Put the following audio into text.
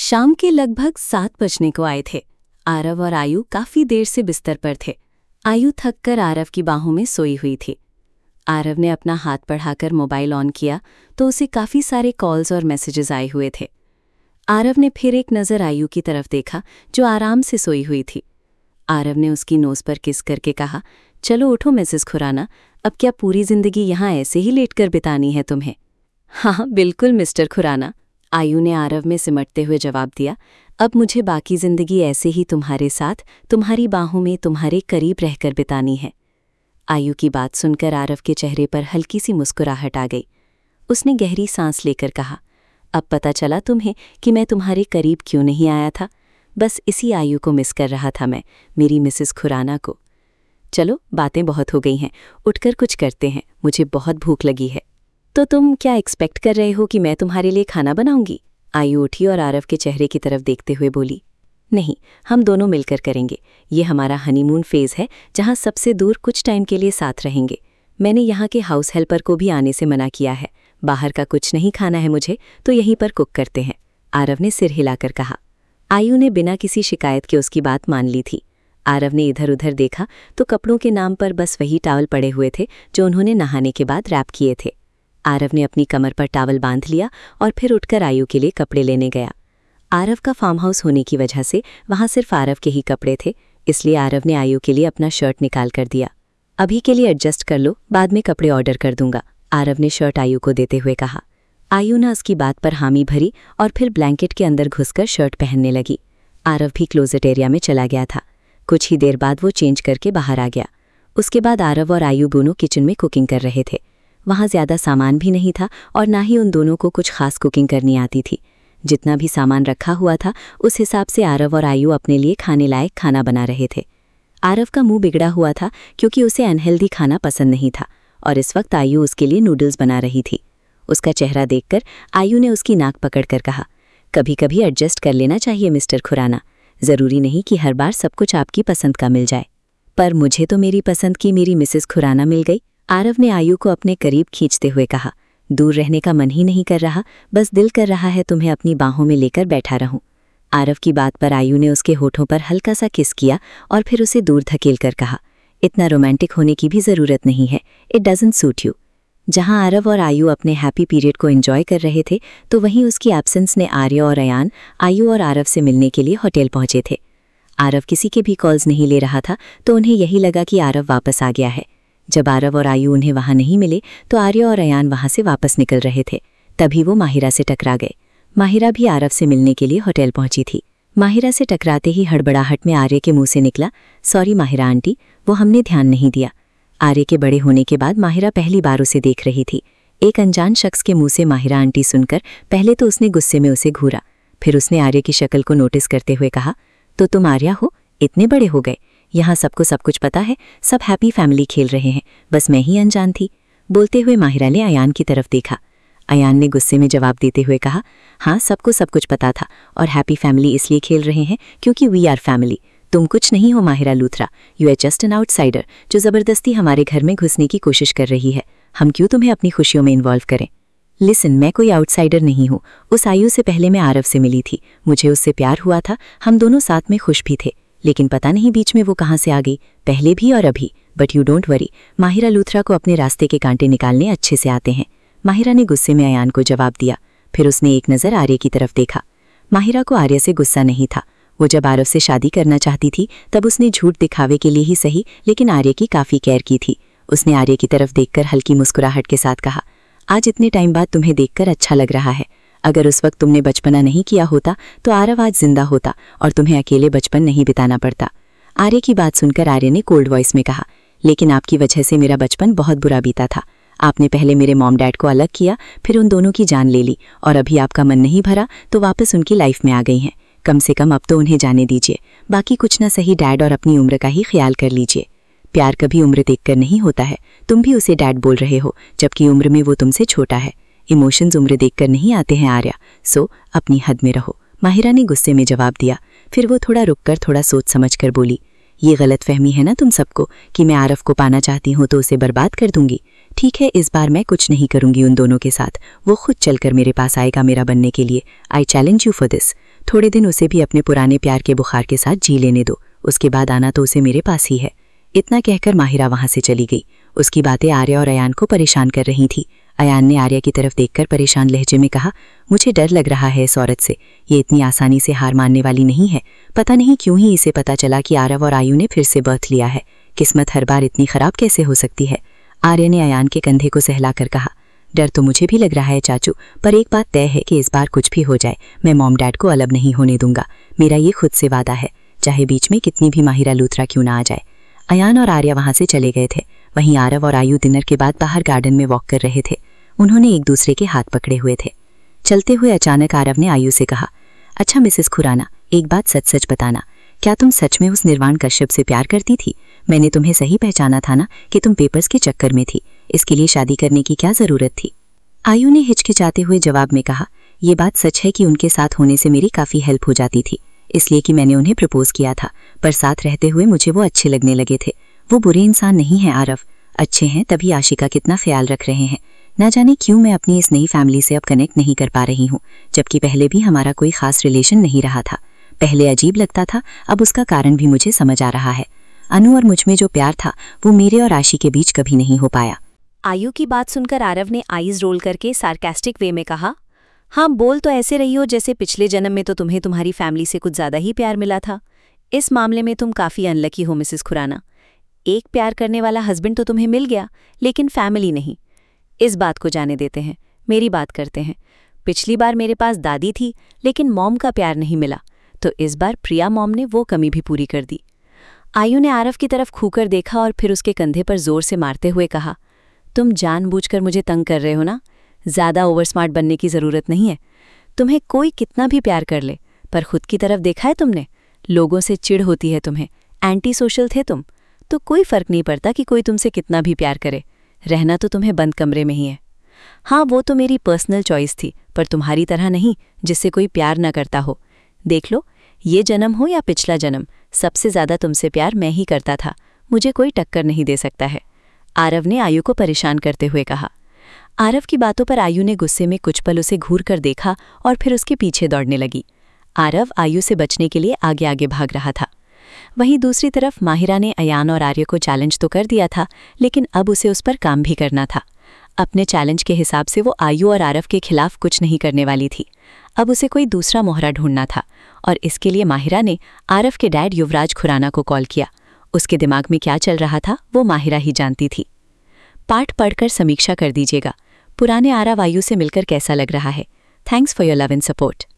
शाम के लगभग 7 बजने को आए थे। आरव और आयु काफी देर से बिस्तर पर थे। आयु थककर आरव की बाहों में सोई हुई थी। आरव ने अपना हाथ बढ़ाकर मोबाइल ऑन किया तो उसे काफी सारे कॉल्स और मैसेजेस आए हुए थे। आरव ने फिर एक नज़र आयु की तरफ देखा जो आराम से सोई हुई थी। आरव ने उसकी नोज पर किस करके कहा, चलो उठो मिसेस खुराना, अब क्या पूरी जिंदगी यहाँ ऐसे ही लेटकर बितानी है तुम्हें? हाँ बिल्कुल मिस्टर खुराना, आयु ने आरव में सिमटते हुए जवाब दिया। अब मुझे बाकी जिंदगी ऐसे ही तुम्हारे साथ, तुम्हारी बाहों में, तुम्हारे करीब रहकर बितानी है। आयु की बात सुनकर आरव के चेहरे पर हल्की सी मुस्कुराहट आ गई। उसने गहरी सांस लेकर कहा, अब पता चला तुम्हें कि मैं तुम्हारे करीब क्यों नहीं आया था। बस इसी आयु को मिस कर रहा था मैं, मेरी मिसेस खुराना को। चलो बातें बहुत हो गई हैं, उठकर कुछ करते हैं, मुझे बहुत भूख लगी है। तो तुम क्या एक्सपेक्ट कर रहे हो कि मैं तुम्हारे लिए खाना बनाऊंगी? आयु उठी और आरव के चेहरे की तरफ देखते हुए बोली, नहीं, हम दोनों मिलकर करेंगे। ये हमारा हनीमून फेज है जहाँ सबसे दूर कुछ टाइम के लिए साथ रहेंगे। मैंने यहाँ के हाउस हेल्पर को भी आने से मना किया है। बाहर का कुछ नहीं खाना है मुझे, तो यहीं पर कुक करते हैं, आरव ने सिर हिलाकर कहा। आयु ने बिना किसी शिकायत के उसकी बात मान ली थी। आरव ने इधर उधर देखा तो कपड़ों के नाम पर बस वही टॉवल पड़े हुए थे जो उन्होंने नहाने के बाद रैप किए थे। आरव ने अपनी कमर पर टॉवल बांध लिया और फिर उठकर आयु के लिए कपड़े लेने गया। आरव का फार्म हाउस होने की वजह से वहाँ सिर्फ आरव के ही कपड़े थे, इसलिए आरव ने आयु के लिए अपना शर्ट निकाल कर दिया। अभी के लिए एडजस्ट कर लो, बाद में कपड़े ऑर्डर कर दूंगा, आरव ने शर्ट आयु को देते हुए कहा। आयु ने उसकी बात पर हामी भरी और फिर ब्लैंकेट के अंदर घुसकर शर्ट पहनने लगी। आरव भी क्लोजेट एरिया में चला गया था। कुछ ही देर बाद वो चेंज करके बाहर आ गया। उसके बाद आरव और आयु दोनों किचन में कुकिंग कर रहे थे। वहाँ ज़्यादा सामान भी नहीं था और ना ही उन दोनों को कुछ खास कुकिंग करनी आती थी। जितना भी सामान रखा हुआ था उस हिसाब से आरव और आयु अपने लिए खाने लायक खाना बना रहे थे। आरव का मुंह बिगड़ा हुआ था क्योंकि उसे अनहेल्दी खाना पसंद नहीं था और इस वक्त आयु उसके लिए नूडल्स बना रही थी। उसका चेहरा देखकर आयु ने उसकी नाक पकड़कर कहा, कभी कभी एडजस्ट कर लेना चाहिए मिस्टर खुराना, ज़रूरी नहीं कि हर बार सब कुछ आपकी पसंद का मिल जाए। पर मुझे तो मेरी पसंद की मेरी मिसेस खुराना मिल गई, आरव ने आयु को अपने करीब खींचते हुए कहा। दूर रहने का मन ही नहीं कर रहा, बस दिल कर रहा है तुम्हें अपनी बाहों में लेकर बैठा रहूं। आरव की बात पर आयु ने उसके होठों पर हल्का सा किस किया और फिर उसे दूर धकेल कर कहा, इतना रोमांटिक होने की भी ज़रूरत नहीं है, इट डजंट सूट यू। जहां आरव और आयु अपने हैप्पी पीरियड को एंजॉय कर रहे थे तो वहीं उसकी एब्सेंस ने आर्य और अयान आयु और आरव से मिलने के लिए होटल पहुंचे थे। आरव किसी के भी कॉल्स नहीं ले रहा था तो उन्हें यही लगा कि आरव वापस आ गया है। जब आरव और आयु उन्हें वहां नहीं मिले तो आर्य और अयान वहां से वापस निकल रहे थे। तभी वो माहिरा से टकरा गए। माहिरा भी आरव से मिलने के लिए होटल पहुंची थी। माहिरा से टकराते ही हड़बड़ाहट में आर्य के मुंह से निकला, सॉरी माहिरा आंटी, वो हमने ध्यान नहीं दिया। आर्य के बड़े होने के बाद माहिरा पहली बार उसे देख रही थी। एक अनजान शख्स के मुंह से माहिरा आंटी सुनकर पहले तो उसने गुस्से में उसे घूरा, फिर उसने आर्य की शक्ल को नोटिस करते हुए कहा, तो तुम आर्या हो, इतने बड़े हो गए, यहाँ सबको सब कुछ पता है, सब हैप्पी फैमिली खेल रहे हैं, बस मैं ही अनजान थी। बोलते हुए माहिरा ने अयान की तरफ देखा। अयान ने गुस्से में जवाब देते हुए कहा, हाँ सबको सब कुछ पता था और हैप्पी फैमिली इसलिए खेल रहे हैं क्योंकि वी आर फैमिली। तुम कुछ नहीं हो Mahira Luthra, you are just an outsider जो ज़बरदस्ती हमारे घर में घुसने की कोशिश कर रही है। हम क्यों तुम्हें अपनी खुशियों में इन्वॉल्व करें? लिसन, मैं कोई आउटसाइडर नहीं हूँ। उस आयु से पहले मैं आरव से मिली थी, मुझे उससे प्यार हुआ था, हम दोनों साथ में खुश भी थे, लेकिन पता नहीं बीच में वो कहाँ से आ गई, पहले भी और अभी। But you don't worry, Mahira Luthra को अपने रास्ते के कांटे निकालने अच्छे से आते हैं। माहिरा ने गुस्से में अयान को जवाब दिया। फिर उसने एक नज़र आर्य की तरफ देखा। माहिरा को आर्य से गुस्सा नहीं था। वो जब आरव से शादी करना चाहती थी तब उसने झूठ दिखावे के लिए ही सही लेकिन आर्य की काफ़ी केयर की थी। उसने आर्य की तरफ देखकर हल्की मुस्कुराहट के साथ कहा, आज इतने टाइम बाद तुम्हें देखकर अच्छा लग रहा है। अगर उस वक्त तुमने बचपना नहीं किया होता तो आरव आज जिंदा होता और तुम्हें अकेले बचपन नहीं बिताना पड़ता। आर्य की बात सुनकर आर्य ने कोल्ड वॉइस में कहा, लेकिन आपकी वजह से मेरा बचपन बहुत बुरा बीता था। आपने पहले मेरे मॉम डैड को अलग किया, फिर उन दोनों की जान ले ली और अभी आपका मन नहीं भरा तो वापस उनकी लाइफ में आ गई हैं। कम से कम अब तो उन्हें जाने दीजिए, बाकी कुछ ना सही डैड और अपनी उम्र का ही ख्याल कर लीजिए। प्यार कभी उम्र देखकर नहीं होता है। तुम भी उसे डैड बोल रहे हो जबकि उम्र में वो तुमसे छोटा है। इमोशंस उम्र देखकर नहीं आते हैं आर्या, सो अपनी हद में रहो, माहिरा ने गुस्से में जवाब दिया। फिर वो थोड़ा रुककर थोड़ा सोच समझ कर बोली, ये गलतफहमी है ना तुम सबको कि मैं आरव को पाना चाहती हूँ तो उसे बर्बाद कर दूंगी। ठीक है, इस बार मैं कुछ नहीं करूंगी उन दोनों के साथ, वो खुद चलकर मेरे पास आएगा मेरा बनने के लिए। I challenge you for this. थोड़े दिन उसे भी अपने पुराने प्यार के बुखार के साथ जी लेने दो, उसके बाद आना तो उसे मेरे पास ही है। इतना कहकर माहिरा वहां से चली गई। उसकी बातें आर्या और अयान को परेशान कर रही थी। अयान ने आर्या की तरफ देखकर परेशान लहजे में कहा, मुझे डर लग रहा है इस औरत से, ये इतनी आसानी से हार मानने वाली नहीं है। पता नहीं क्यों ही इसे पता चला कि आरव और आयु ने फिर से बर्थ लिया है। किस्मत हर बार इतनी खराब कैसे हो सकती है। आर्या ने अयान के कंधे को सहलाकर कहा, डर तो मुझे भी लग रहा है चाचू, पर एक बात तय है कि इस बार कुछ भी हो जाए मैं मॉम डैड को अलग नहीं होने दूंगा। मेरा ये खुद से वादा है, चाहे बीच में कितनी भी माहिरा लूथरा क्यों ना आ जाए। अयान और आर्या वहां से चले गए थे। वहीं आरव और आयु डिनर के बाद बाहर गार्डन में वॉक कर रहे थे। उन्होंने एक दूसरे के हाथ पकड़े हुए थे। चलते हुए अचानक आरव ने आयु से कहा, अच्छा मिसेस खुराना, एक बात सच सच बताना, क्या तुम सच में उस निर्वाण कश्यप से प्यार करती थी? मैंने तुम्हें सही पहचाना था ना कि तुम पेपर्स के चक्कर में थी? इसके लिए शादी करने की क्या जरूरत थी? आयु ने हिचकिचाते हुए जवाब में कहा, यह बात सच है कि उनके साथ होने से मेरी काफ़ी हेल्प हो जाती थी, इसलिए कि मैंने उन्हें प्रपोज किया था, पर साथ रहते हुए मुझे वो अच्छे लगने लगे थे। वो बुरे इंसान नहीं हैं आरव, अच्छे हैं, तभी आशिका कितना ख्याल रख रहे हैं। ना जाने क्यों मैं अपनी इस नई फैमिली से अब कनेक्ट नहीं कर पा रही हूँ, जबकि पहले भी हमारा कोई खास रिलेशन नहीं रहा था। पहले अजीब लगता था, अब उसका कारण भी मुझे समझ आ रहा है। अनु और मुझ में जो प्यार था वो मेरे और आशी के बीच कभी नहीं हो पाया। आयु की बात सुनकर आरव ने आईज रोल करके सार्कास्टिक वे में कहा, हाँ बोल तो ऐसे रही हो जैसे पिछले जन्म में तो तुम्हें तुम्हारी फैमिली से कुछ ज़्यादा ही प्यार मिला था। इस मामले में तुम काफ़ी अनलकी हो मिसेस खुराना। एक प्यार करने वाला हस्बैंड तो तुम्हें मिल गया, लेकिन फैमिली नहीं। इस बात को जाने देते हैं, मेरी बात करते हैं। पिछली बार मेरे पास दादी थी, लेकिन मॉम का प्यार नहीं मिला, तो इस बार प्रिया मॉम ने वो कमी भी पूरी कर दी। आयु ने आरव की तरफ खूकर देखा और फिर उसके कंधे पर जोर से मारते हुए कहा, तुम जानबूझकर मुझे तंग कर रहे हो ना? ज़्यादा ओवर स्मार्ट बनने की ज़रूरत नहीं है। तुम्हें कोई कितना भी प्यार कर ले, पर खुद की तरफ देखा है तुमने? लोगों से चिढ़ होती है तुम्हें, एंटी सोशल थे तुम, तो कोई फ़र्क नहीं पड़ता कि कोई तुमसे कितना भी प्यार करे, रहना तो तुम्हें बंद कमरे में ही है। हाँ, वो तो मेरी पर्सनल चॉइस थी, पर तुम्हारी तरह नहीं जिससे कोई प्यार न करता हो। देख लो, ये जन्म हो या पिछला जन्म, सबसे ज़्यादा तुमसे प्यार मैं ही करता था, मुझे कोई टक्कर नहीं दे सकता है। आरव ने आयु को परेशान करते हुए कहा। आरव की बातों पर आयु ने गुस्से में कुछ पल उसे घूर कर देखा और फिर उसके पीछे दौड़ने लगी। आरव आयु से बचने के लिए आगे आगे भाग रहा था। वहीं दूसरी तरफ माहिरा ने अयान और आर्य को चैलेंज तो कर दिया था, लेकिन अब उसे उस पर काम भी करना था। अपने चैलेंज के हिसाब से वो आयु और आरव के खिलाफ कुछ नहीं करने वाली थी। अब उसे कोई दूसरा मोहरा ढूंढना था, और इसके लिए माहिरा ने आरव के डैड युवराज खुराना को कॉल किया। उसके दिमाग में क्या चल रहा था वो माहिरा ही जानती थी। पाठ पढ़कर समीक्षा कर दीजिएगा। पुराने आरव आयु से मिलकर कैसा लग रहा है? Thanks for your love and support.